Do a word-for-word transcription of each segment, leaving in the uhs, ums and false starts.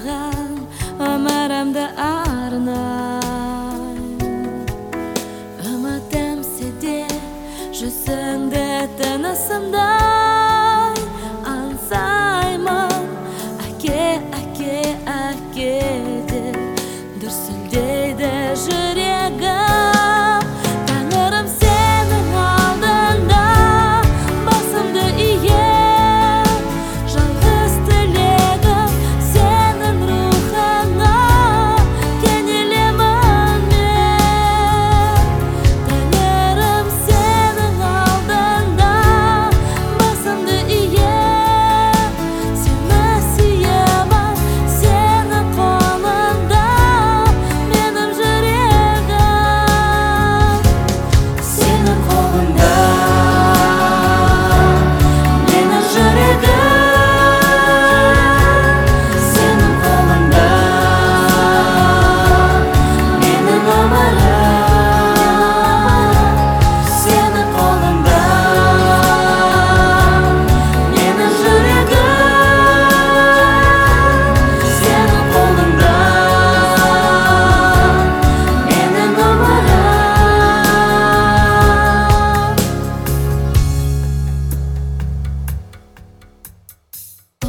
саған өмірімді арнайын. Үмітім седе жүзіңді тынысымдай аңсаймын. Әке, әке, әке деп дүрсілдейді жүрегім. Тәңірім сенің алдында басымды ием. Жалғыз тілегім сенің рухыңа кенелемін мен. Тәңірім сенің алдында басымды ием. Сені сүйемін, сенің қолыңда менің жүрегім. Сенің қолыңда менің жүрегім. Сенің қолыңда менің өмірім. Сенің қолыңда менің жүрегім. Сенің қолыңда менің өмірім. О,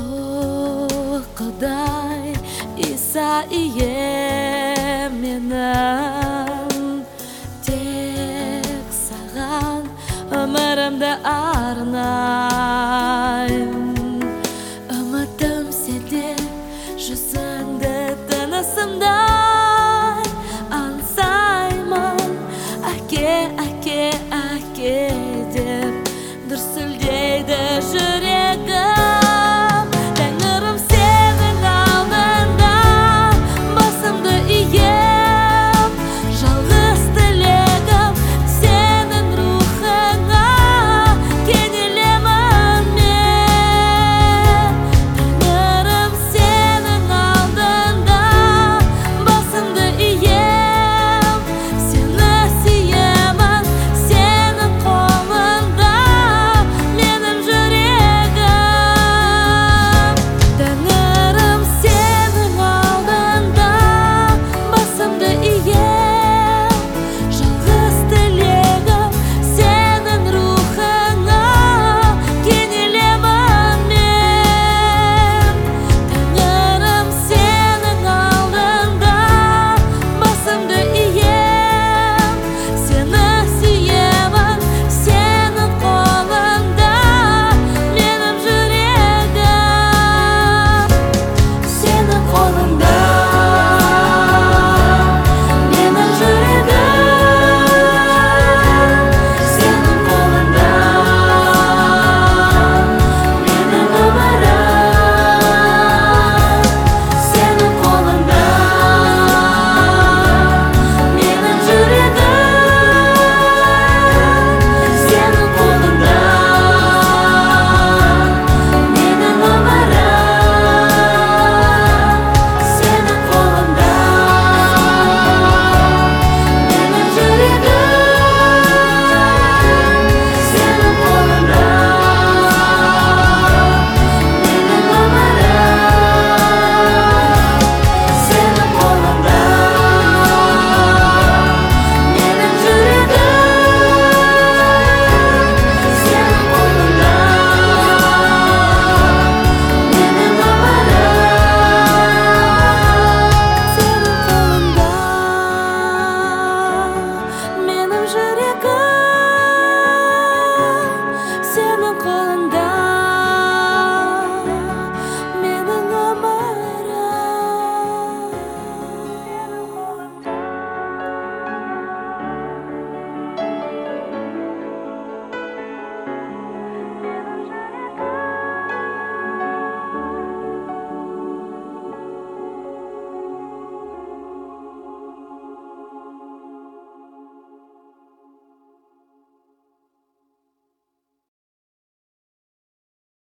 Құдай, Иса ием менің, тек саған өмірімді арнайын. Үмітім сенде жүзіңді